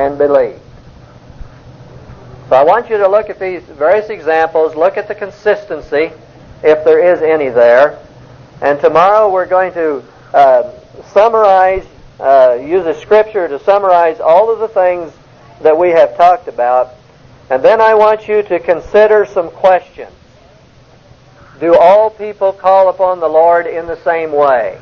and believed. So I want you to look at these various examples, look at the consistency, if there is any there. And tomorrow we're going to summarize, use a scripture to summarize all of the things that we have talked about. And then I want you to consider some questions. Do all people call upon the Lord in the same way?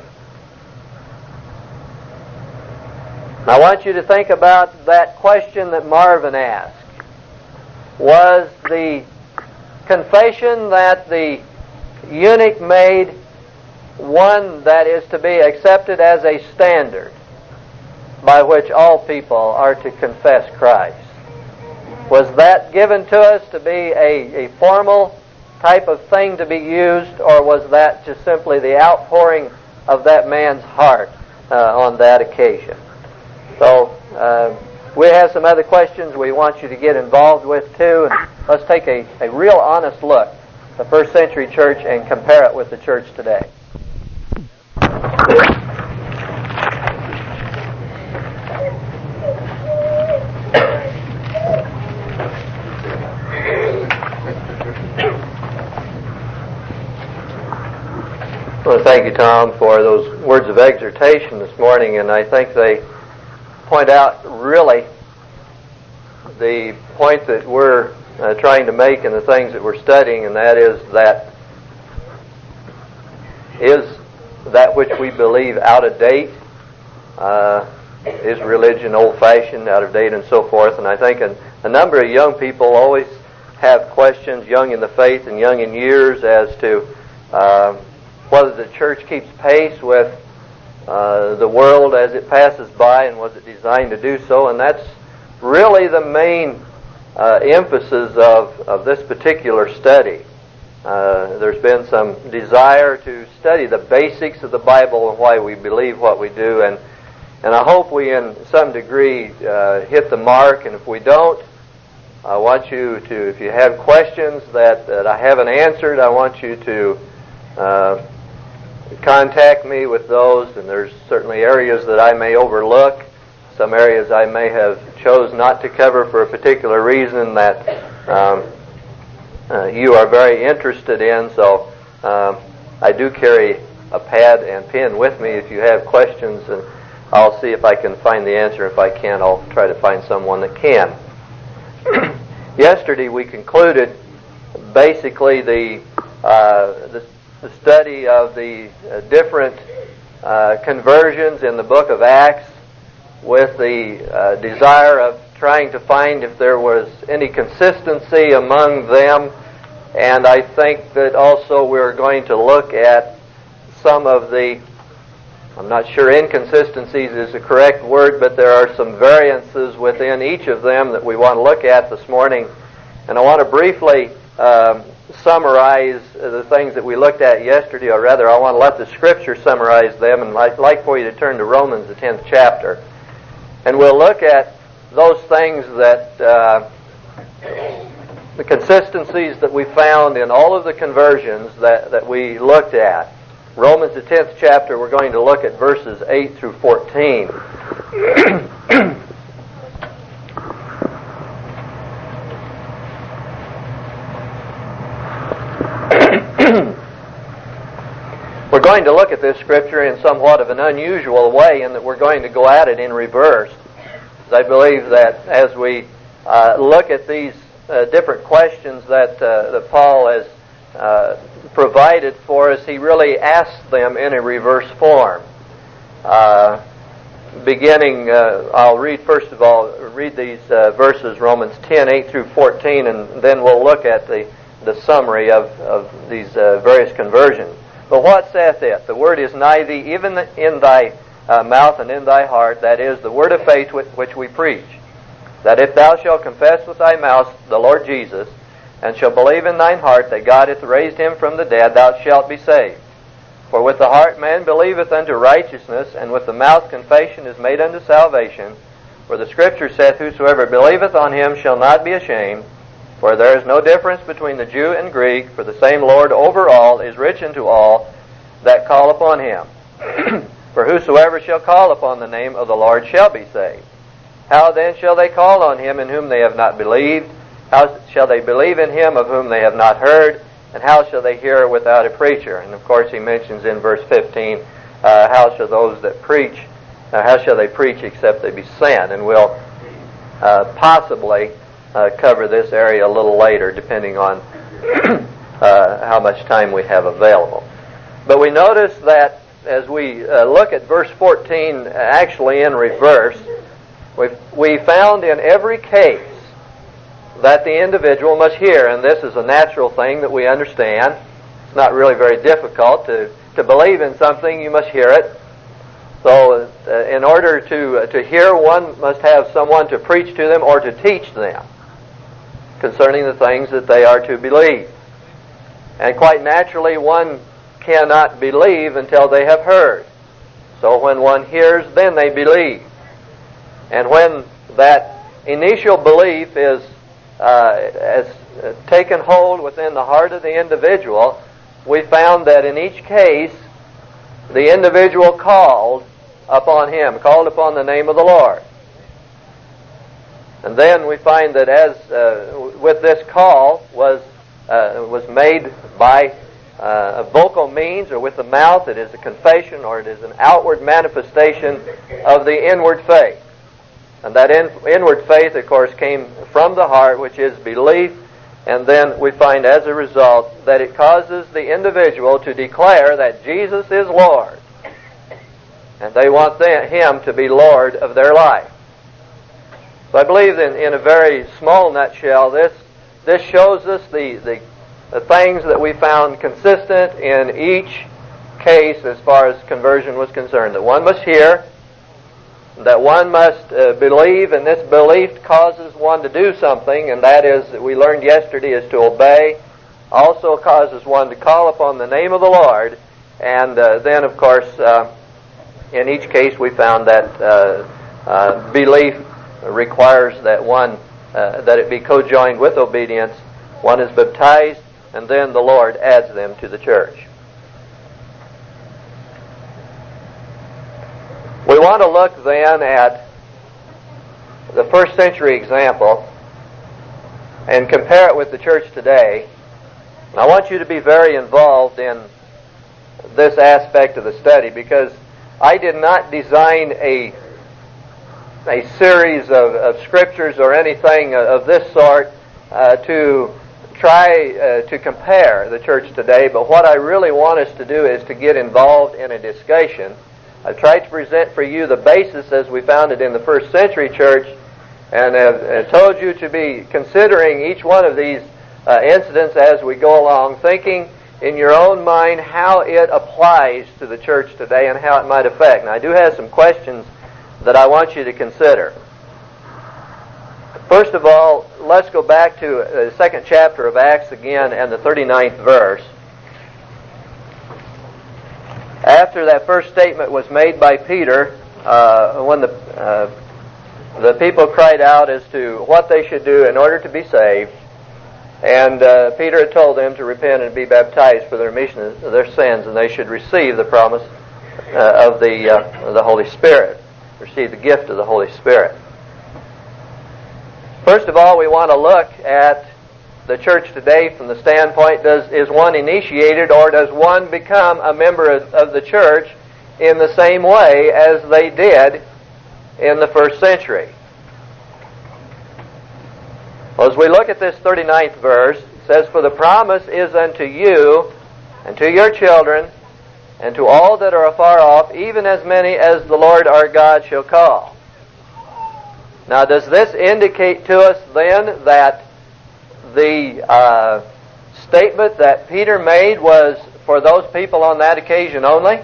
I want you to think about that question that Marvin asked. Was the confession that the eunuch made one that is to be accepted as a standard by which all people are to confess Christ? Was that given to us to be a formal type of thing to be used, or was that just simply the outpouring of that man's heart on that occasion? So we have some other questions we want you to get involved with too, and let's take a real honest look at the first century church and compare it with the church today. Well, thank you, Tom, for those words of exhortation this morning, and I think they point out really the point that we're trying to make in the things that we're studying, and that is that which we believe out of date? Is religion old-fashioned, out of date, and so forth? And I think a number of young people always have questions, young in the faith and young in years, as to whether the church keeps pace with the world as it passes by, and was it designed to do so? And that's really the main emphasis of this particular study. There's been some desire to study the basics of the Bible and why we believe what we do, and I hope we in some degree hit the mark. And if we don't, I want you to, if you have questions that I haven't answered, I want you to contact me with those, and there's certainly areas that I may overlook, some areas I may have chose not to cover for a particular reason that you are very interested in. So I do carry a pad and pen with me if you have questions, and I'll see if I can find the answer. If I can't, I'll try to find someone that can. Yesterday we concluded basically the study of the different conversions in the book of Acts, with the desire of trying to find if there was any consistency among them. And I think that also we're going to look at some of the, I'm not sure inconsistencies is the correct word, but there are some variances within each of them that we want to look at this morning. And I want to briefly summarize the things that we looked at yesterday, or rather I want to let the Scripture summarize them, and I'd like for you to turn to Romans, the 10th chapter. And we'll look at those things that, the consistencies that we found in all of the conversions that we looked at. Romans, the 10th chapter, we're going to look at verses 8 through 14. We're going to look at this scripture in somewhat of an unusual way, in that we're going to go at it in reverse. I believe that as we look at these different questions that Paul has provided for us, he really asks them in a reverse form. Beginning, I'll read first of all, read these verses, Romans 10, 8 through 14, and then we'll look at the summary of these various conversions. But what saith it? The word is nigh thee, even in thy mouth and in thy heart, that is, the word of faith which we preach. That if thou shalt confess with thy mouth the Lord Jesus, and shalt believe in thine heart that God hath raised him from the dead, thou shalt be saved. For with the heart man believeth unto righteousness, and with the mouth confession is made unto salvation. For the Scripture saith, whosoever believeth on him shall not be ashamed. For there is no difference between the Jew and Greek, for the same Lord over all is rich unto all that call upon him. For whosoever shall call upon the name of the Lord shall be saved. How then shall they call on him in whom they have not believed? How shall they believe in him of whom they have not heard? And how shall they hear without a preacher? And of course he mentions in verse 15, how shall those that preach, how shall they preach except they be sent? And we'll possibly cover this area a little later, depending on how much time we have available. But we notice that as we look at verse 14, actually in reverse, we found in every case that the individual must hear, and this is a natural thing that we understand. It's not really very difficult to believe in something. You must hear it. So in order to hear, one must have someone to preach to them or to teach them concerning the things that they are to believe. And quite naturally, one cannot believe until they have heard. So when one hears, then they believe. And when that initial belief is has taken hold within the heart of the individual, we found that in each case, the individual called upon him, called upon the name of the Lord. And then we find that as with this call was made by a vocal means or with the mouth, it is a confession or it is an outward manifestation of the inward faith. And that inward faith, of course, came from the heart, which is belief. And then we find as a result that it causes the individual to declare that Jesus is Lord. And they want Him to be Lord of their life. So I believe in a very small nutshell, this shows us the things that we found consistent in each case as far as conversion was concerned. That one must hear, that one must believe, and this belief causes one to do something, and that is, we learned yesterday, is to obey. Also causes one to call upon the name of the Lord, and then, of course, in each case we found that belief requires that one, that it be co-joined with obedience. One is baptized, and then the Lord adds them to the church. We want to look then at the first century example and compare it with the church today. And I want you to be very involved in this aspect of the study, because I did not design a series of scriptures or anything of this sort to try to compare the church today, but what I really want us to do is to get involved in a discussion. I've tried to present for you the basis as we found it in the first century church, and have told you to be considering each one of these incidents as we go along, thinking in your own mind how it applies to the church today and how it might affect. Now, I do have some questions that I want you to consider. First of all, let's go back to the second chapter of Acts again and the 39th verse. After that first statement was made by Peter, when the people cried out as to what they should do in order to be saved, and Peter had told them to repent and be baptized for the remission of their sins, and they should receive the promise of the Holy Spirit, receive the gift of the Holy Spirit. First of all, we want to look at the church today from the standpoint, is one initiated or does one become a member of the church in the same way as they did in the first century? Well, as we look at this 39th verse, it says, "For the promise is unto you and to your children and to all that are afar off, even as many as the Lord our God shall call." Now, does this indicate to us then that the statement that Peter made was for those people on that occasion only?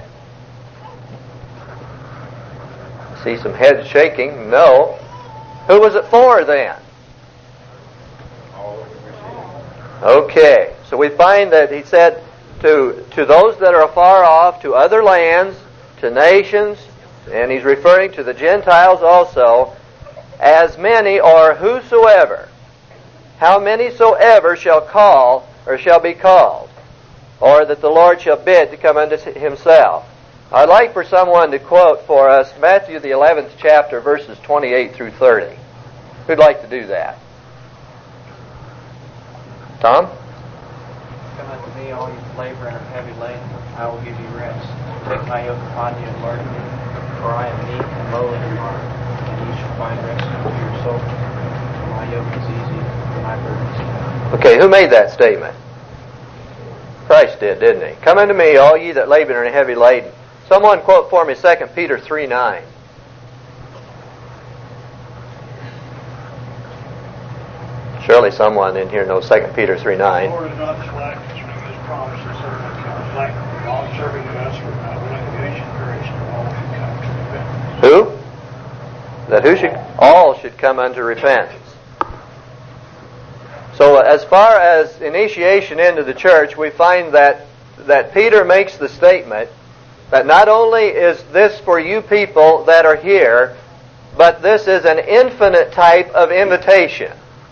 I see some heads shaking. No. Who was it for then? Okay. So we find that he said to those that are afar off, to other lands, to nations, and he's referring to the Gentiles also, as many or whosoever. How many soever shall call or shall be called, or that the Lord shall bid to come unto himself. I'd like for someone to quote for us Matthew the 11th chapter, verses 28 through 30. Who'd like to do that? Tom? Come unto me, all you labor and are heavy laden, I will give you rest. Take my yoke upon you and learn of me, for I am meek and lowly in heart, and you shall find rest for your soul. For my yoke is easy, and my burden is light. Okay, who made that statement? Christ did, didn't he? Come unto me, all ye that labor and are heavy laden. Someone quote for me 2 Peter 3:9. Surely someone in here knows 2 Peter 3:9. The Lord is not slack concerning his promise, as some men count slack, but long serving to us, for not willing to issue grace to all who come to repentance. Who? That who should? All should come unto repentance. So as far as initiation into the church, we find that Peter makes the statement that not only is this for you people that are here, but this is an infinite type of invitation.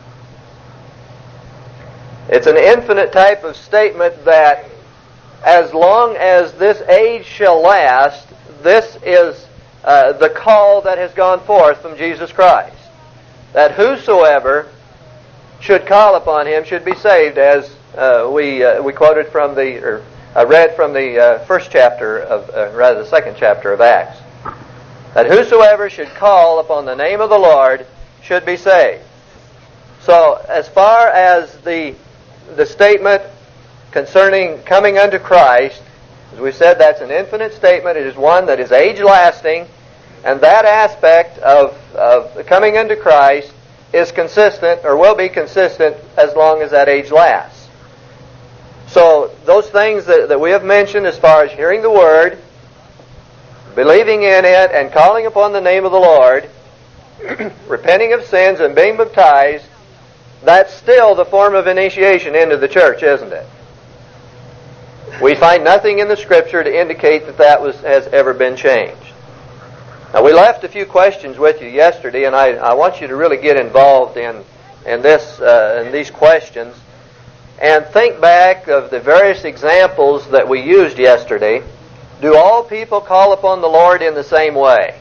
It's an infinite type of statement that as long as this age shall last, this is the call that has gone forth from Jesus Christ. That whosoever should call upon Him should be saved, as we quoted from read from the first chapter of, the second chapter of Acts. That whosoever should call upon the name of the Lord should be saved. So, as far as the statement concerning coming unto Christ, as we said, that's an infinite statement. It is one that is age-lasting, and that aspect of coming unto Christ is consistent, or will be consistent, as long as that age lasts. So, those things that we have mentioned as far as hearing the Word, believing in it, and calling upon the name of the Lord, repenting of sins and being baptized, that's still the form of initiation into the church, isn't it? We find nothing in the Scripture to indicate that has ever been changed. Now, we left a few questions with you yesterday, and I want you to really get involved in these questions and think back of the various examples that we used yesterday. Do all people call upon the Lord in the same way?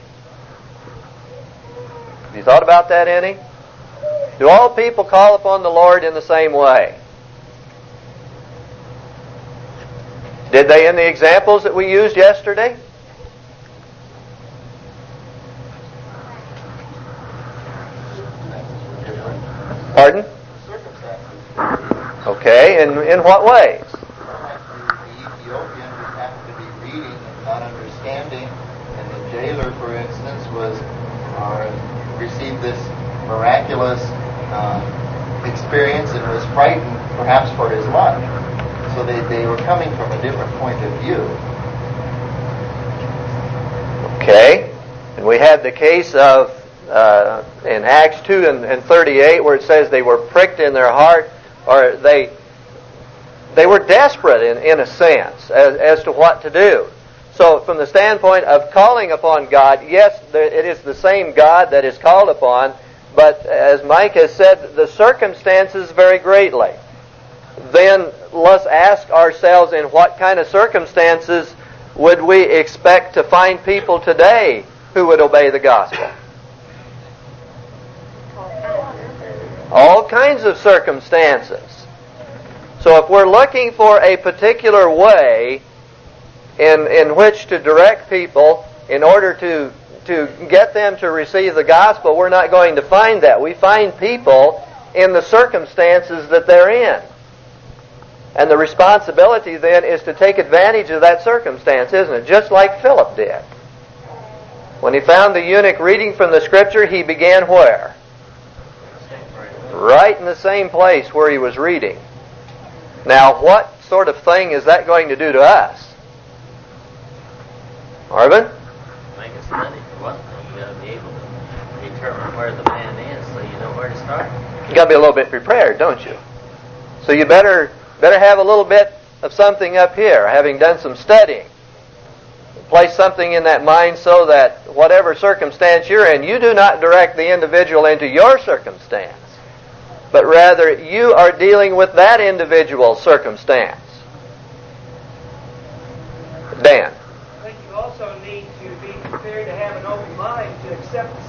Have you thought about that any? Do all people call upon the Lord in the same way? Did they in the examples that we used yesterday? Pardon? Okay, in what ways? The Ethiopian would have to be reading and not understanding, and the jailer, for instance, received this miraculous experience and was frightened, perhaps for his life. So they were coming from a different point of view. Okay, and we had the case of in Acts 2 and 38, where it says they were pricked in their heart, or they were desperate in a sense as to what to do. So from the standpoint of calling upon God, yes, it is the same God that is called upon, but as Mike has said, the circumstances vary greatly. Then let's ask ourselves, in what kind of circumstances would we expect to find people today who would obey the gospel? All kinds of circumstances. So if we're looking for a particular way in which to direct people in order to get them to receive the gospel, we're not going to find that. We find people in the circumstances that they're in. And the responsibility then is to take advantage of that circumstance, isn't it? Just like Philip did. When he found the eunuch reading from the Scripture, he began where? Right in the same place where he was reading. Now, what sort of thing is that going to do to us? Marvin? Make us study for one thing. You got to be able to determine where the man is, so you know where to start. You got to be a little bit prepared, don't you? So you better have a little bit of something up here, having done some studying. Place something in that mind so that whatever circumstance you're in, you do not direct the individual into your circumstance, but rather you are dealing with that individual's circumstance. Dan? I think you also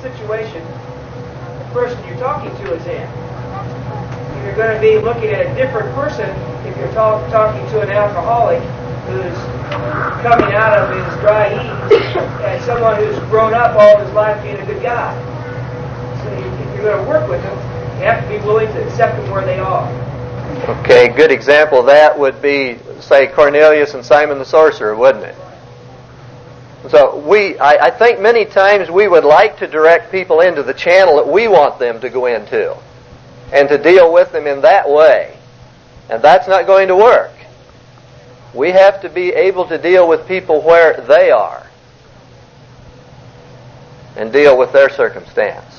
situation the person you're talking to is in. You're going to be looking at a different person if you're talking to an alcoholic who's coming out of his dry heat as someone who's grown up all his life being a good guy. So if you're going to work with them, you have to be willing to accept them where they are. Okay, good example of that would be, say, Cornelius and Simon the sorcerer, wouldn't it? So I think many times we would like to direct people into the channel that we want them to go into and to deal with them in that way. And that's not going to work. We have to be able to deal with people where they are and deal with their circumstance.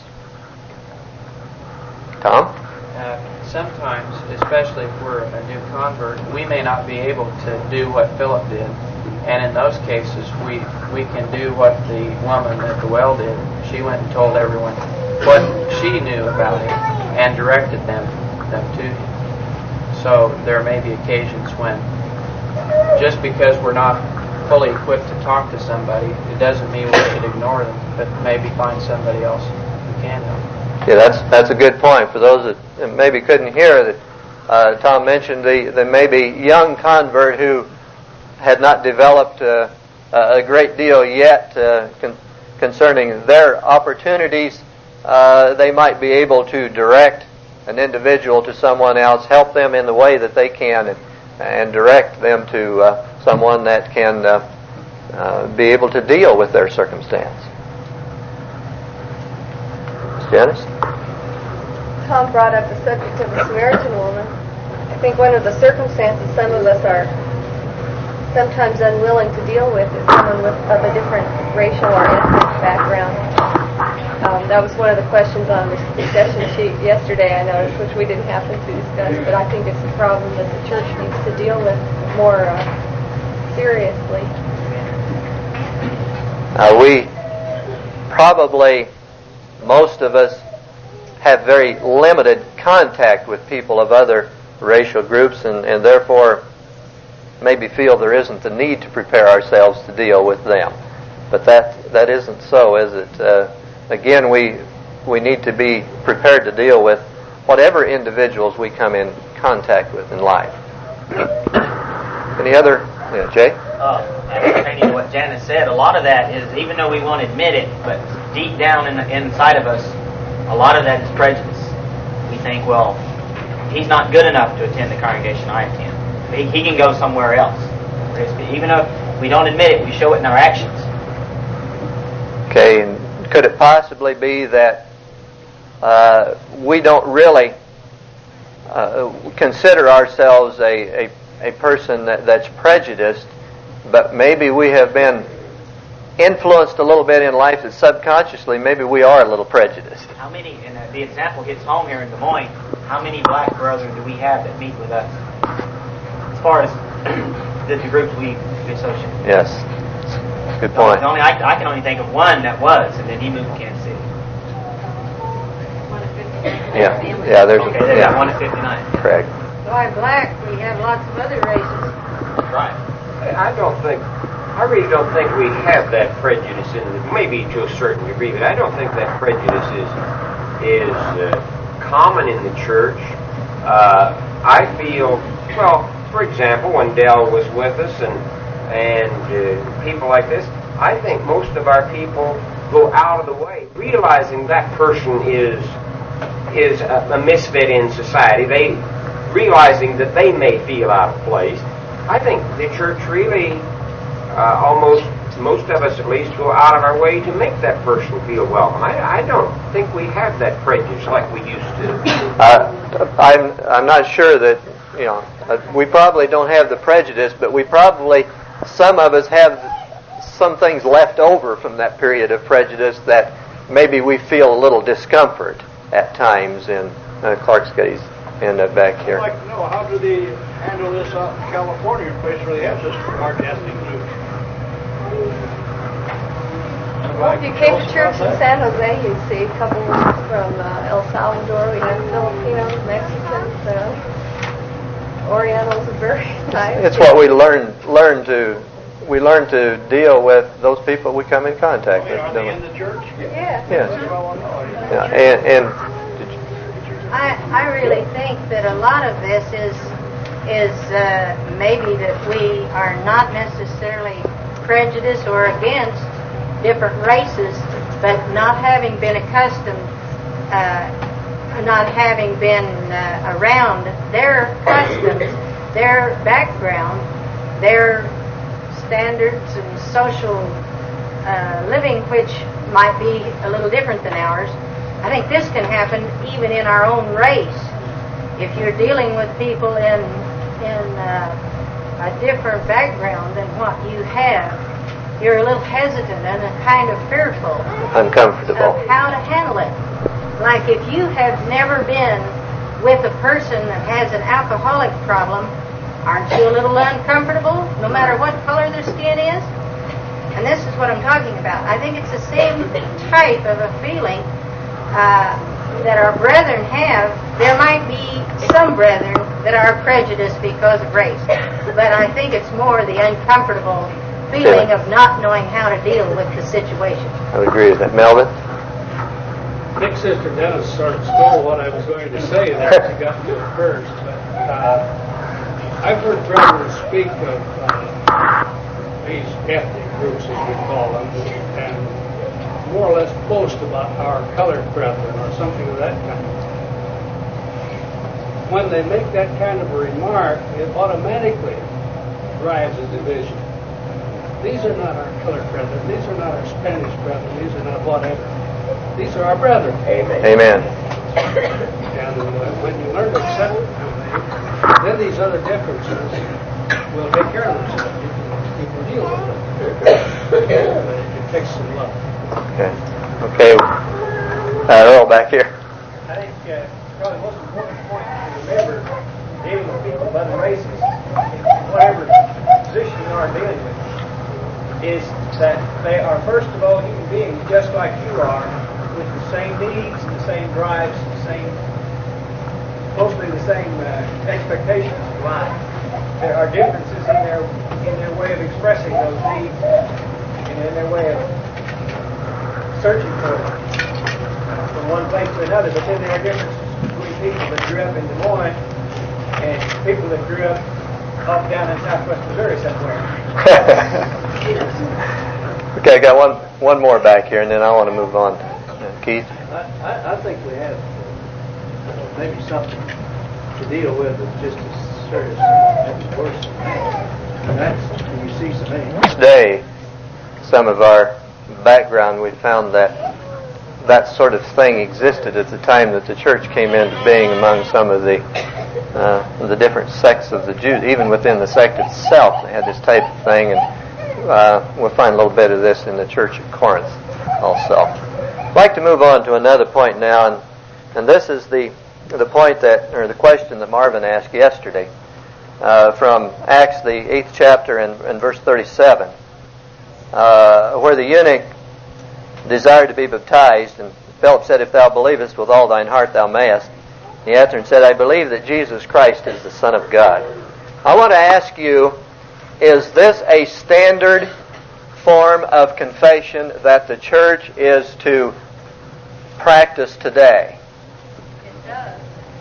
Tom? Sometimes, especially if we're a new convert, we may not be able to do what Philip did. And in those cases, we can do what the woman at the well did. She went and told everyone what she knew about him and directed them to him. So there may be occasions when, just because we're not fully equipped to talk to somebody, it doesn't mean we should ignore them, but maybe find somebody else who can help. Yeah, that's a good point. For those that maybe couldn't hear, that Tom mentioned the maybe young convert who had not developed a great deal yet concerning their opportunities. They might be able to direct an individual to someone else, help them in the way that they can, and direct them to someone that can be able to deal with their circumstance. Janice? Tom brought up the subject of the Samaritan woman. I think one of the circumstances some of us are sometimes unwilling to deal with is someone of a different racial or ethnic background. That was one of the questions on the discussion sheet yesterday, I noticed, which we didn't happen to discuss, but I think it's a problem that the church needs to deal with more seriously. We probably, most of us, have very limited contact with people of other racial groups and therefore maybe feel there isn't the need to prepare ourselves to deal with them. But that isn't so, is it? Again, we need to be prepared to deal with whatever individuals we come in contact with in life. Any other? Yeah, Jay? Pertaining to what Janice said, a lot of that is, even though we won't admit it, but deep down inside of us, a lot of that is prejudice. We think, well, he's not good enough to attend the congregation I attend. He can go somewhere else. Even if we don't admit it, we show it in our actions. Okay, and could it possibly be that we don't really consider ourselves a person that's prejudiced, but maybe we have been influenced a little bit in life that subconsciously maybe we are a little prejudiced? How many, and the example hits home here in Des Moines, how many black brethren do we have that meet with us? As far as the groups we associate with. Yes. Good point. I can only think of one that was, and then he moved to Kansas City. Yeah, there's one at 59. Correct. Why black? We have lots of other races. Right. I really don't think we have that prejudice in it. Maybe to a certain degree, but I don't think that prejudice is common in the church. I feel, well, for example, when Dell was with us and people like this, I think most of our people go out of the way, realizing that person is a misfit in society. They realizing that they may feel out of place. I think the church really, almost most of us at least, go out of our way to make that person feel welcome. I don't think we have that prejudice like we used to. I'm not sure that, we probably don't have the prejudice, but we probably, some of us have some things left over from that period of prejudice that maybe we feel a little discomfort at times in Clark's case and back here. I'd like to know, how do they handle this out in California, a place where they have such large ethnic groups? Well, if you came to church in San Jose, you'd see couples from El Salvador. We have Filipinos, Mexicans, Orientals, are very nice. It's what we learn to we learn to deal with those people we come in contact with. Are they in the church? Yeah. Yes. Yeah. And I really think that a lot of this is maybe that we are not necessarily prejudiced or against different races, but not having been accustomed, not having been around their customs, their background, their standards and social living, which might be a little different than ours. I think this can happen even in our own race. If you're dealing with people in a different background than what you have, you're a little hesitant and kind of fearful, uncomfortable of how to handle it. Like if you have never been with a person that has an alcoholic problem, aren't you a little uncomfortable no matter what color their skin is? And this is what I'm talking about. I think it's the same type of a feeling that our brethren have. There might be some brethren that are prejudiced because of race, but I think it's more the uncomfortable feeling of not knowing how to deal with the situation. I would agree with that. Melvin? I think Sister Dennis sort of stole what I was going to say there. She got to it first. But I've heard brethren speak of these ethnic groups, as we call them, and more or less boast about our colored brethren or something of that kind. When they make that kind of a remark, it automatically drives a division. These are not our colored brethren. These are not our Spanish brethren. These are not whatever. These are our brethren. Amen. Amen. And when you learn to accept them, then these other differences will take care of themselves. You can deal with them. It takes some love. Okay. Earl back here. I think probably the most important point to remember dealing with people of other races, whatever position you are dealing with, is that they are first of all human beings just like you are, with the same needs, the same drives, mostly the same expectations of life. There are differences in their way of expressing those needs and in their way of searching for them from one place to another. But then there are differences between people that grew up in Des Moines and people that grew up off down in southwest Missouri somewhere. Okay, I got one more back here, and then I want to move on. Keith? I think we have maybe something to deal with that's just as serious, maybe worse than that. And that's when you see so many. Today, some of our background, we found that sort of thing existed at the time that the church came into being among some of the different sects of the Jews. Even within the sect itself, they had this type of thing, and we'll find a little bit of this in the church at Corinth also. I'd like to move on to another point now, and this is the point or the question that Marvin asked yesterday from Acts, the 8th chapter and verse 37, where the eunuch desired to be baptized, and Philip said, "If thou believest with all thine heart, thou mayest." He answered and said, "I believe that Jesus Christ is the Son of God." I want to ask you, is this a standard form of confession that the church is to practice today? It does.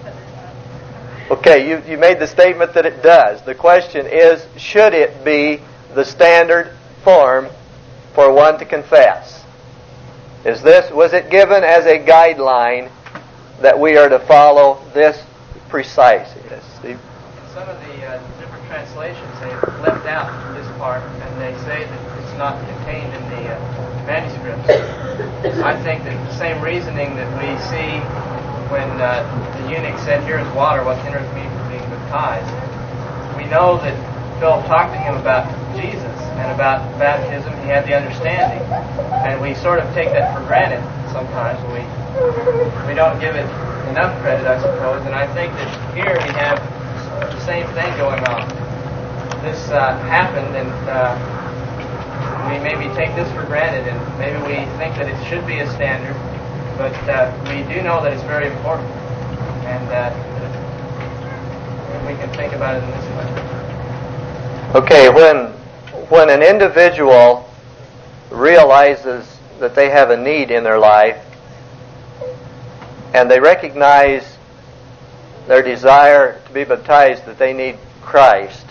Okay, you made the statement that it does. The question is, should it be the standard form for one to confess? Was it given as a guideline that we are to follow this precise? Yes, Steve? Some of the different translations, they've left out this part, and they say that it's not contained in the manuscripts. I think that the same reasoning that we see when the eunuch said, "Here is water, what hindereth me from being baptized?" We know that Philip talked to him about Jesus and about baptism. He had the understanding, and we sort of take that for granted sometimes. We don't give it enough credit, I suppose. And I think that here we have the same thing going on. This happened, and we maybe take this for granted, and maybe we think that it should be a standard, but we do know that it's very important, and we can think about it in this way. Okay, when when an individual realizes that they have a need in their life and they recognize their desire to be baptized, that they need Christ,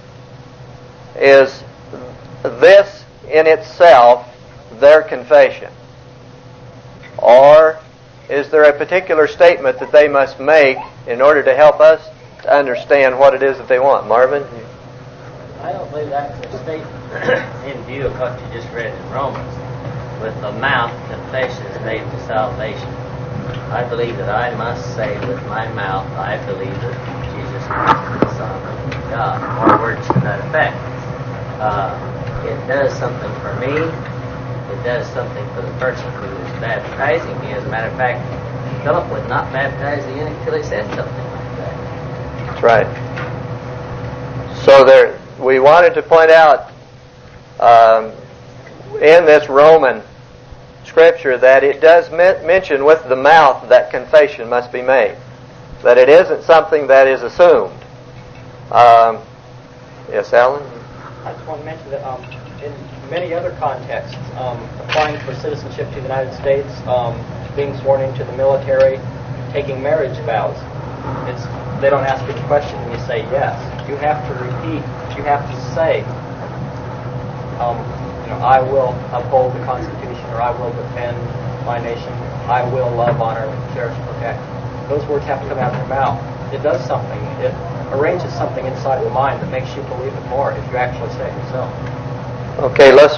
is this in itself their confession? Or is there a particular statement that they must make in order to help us to understand what it is that they want? Marvin? I don't believe that's a statement in view of what you just read in Romans. With the mouth, confession is made to salvation. I believe that I must say with my mouth, I believe that Jesus Christ is the Son of God, or words to that effect. It does something for me. It does something for the person who is baptizing me. As a matter of fact, Philip would not baptize the eunuch until he said something like that. That's right. So we wanted to point out in this Roman Scripture that it does mention with the mouth that confession must be made. That it isn't something that is assumed. Yes, Alan? I just want to mention that in many other contexts, applying for citizenship to the United States, being sworn into the military, taking marriage vows, they don't ask you the question and you say yes. You have to repeat. You have to say, I will uphold the Constitution, or I will defend my nation. I will love, honor, cherish, protect. Those words have to come out of your mouth. It does something. It arranges something inside the mind that makes you believe it more if you actually say it yourself. Okay, let's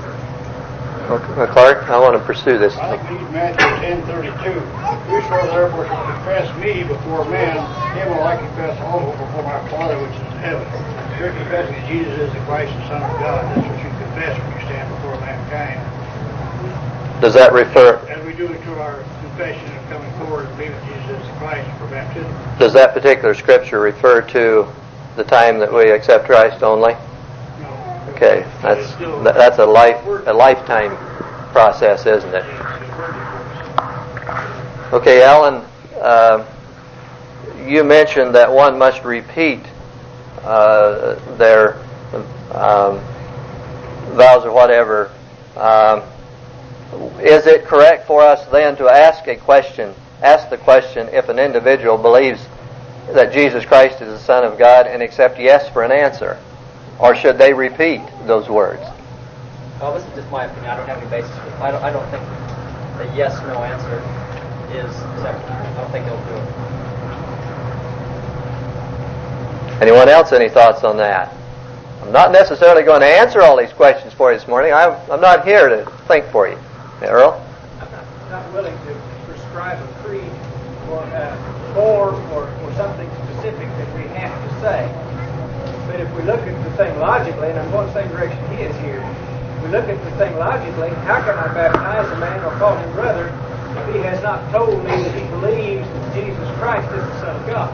Clark, I want to pursue this. I read Matthew 10:32. Whosoever therefore shall confess me before men, him will I confess also before my Father which is in heaven. If you're confessing that Jesus is the Christ, the Son of God, that's what you confess when you stand before mankind. Does that refer? As we do into our confession of coming forward and believing Jesus is the Christ for baptism. Does that particular scripture refer to the time that we accept Christ only? Okay, that's a lifetime process, isn't it? Okay, Alan, you mentioned that one must repeat their vows or whatever. Is it correct for us then to ask the question if an individual believes that Jesus Christ is the Son of God and accept yes for an answer? Or should they repeat those words? Well, this is just my opinion. I don't have any basis for it. I don't think the yes/no answer is acceptable. I don't think they'll do it. Anyone else? Any thoughts on that? I'm not necessarily going to answer all these questions for you this morning. I'm not here to think for you. Earl? I'm not willing to prescribe a creed or something specific that we have to say. But if we look at the thing logically, and I'm going the same direction he is here, we look at the thing logically, how can I baptize a man or call him brother if he has not told me that he believes that Jesus Christ is the Son of God?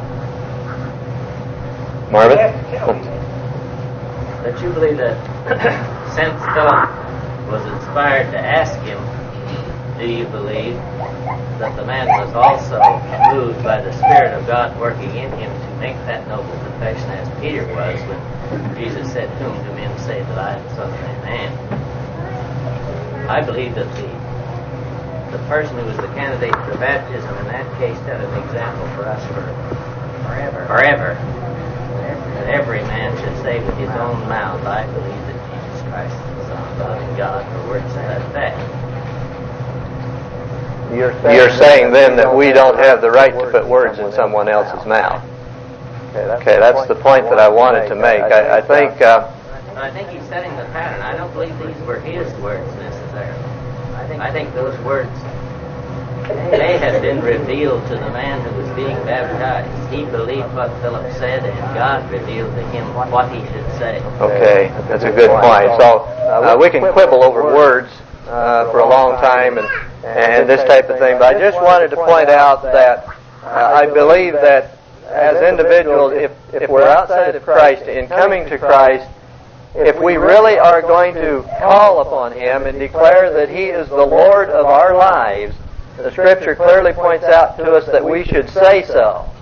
Marvin? You have to tell me that. That you believe that since Philip was inspired to ask him, do you believe that the man was also moved by the Spirit of God working in him to make that noble confession as Peter was when Jesus said, whom do men say that I am the Son of Man? I believe that the person who was the candidate for baptism in that case set an example for us forever. That every man should say with his own mouth, I believe that Jesus Christ is the Son of God, for words to that effect. You're saying then that we don't have the right to put words in someone else's mouth. Okay, that's the point that I wanted to make. I think he's setting the pattern. I don't believe these were his words necessarily. I think those words may have been revealed to the man who was being baptized. He believed what Philip said, and God revealed to him what he should say. Okay, that's a good point. So we can quibble over words for a long time and this type of thing, but I just wanted to point out that I believe that as individuals, if we're outside of Christ, in coming to Christ, if we really are going to call upon Him and declare that He is the Lord of our lives, the Scripture clearly points out to us that we should say so.